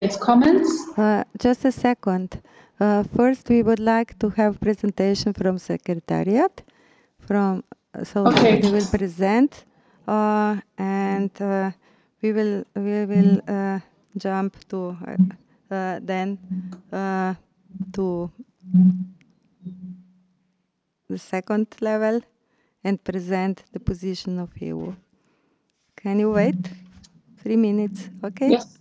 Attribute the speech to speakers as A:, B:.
A: comments?
B: Just a second. First, we would like to have presentation from Secretariat. They will present, and we will jump to then to the second level and present the position of EU. Can you wait 3 minutes? Okay.
A: Yes.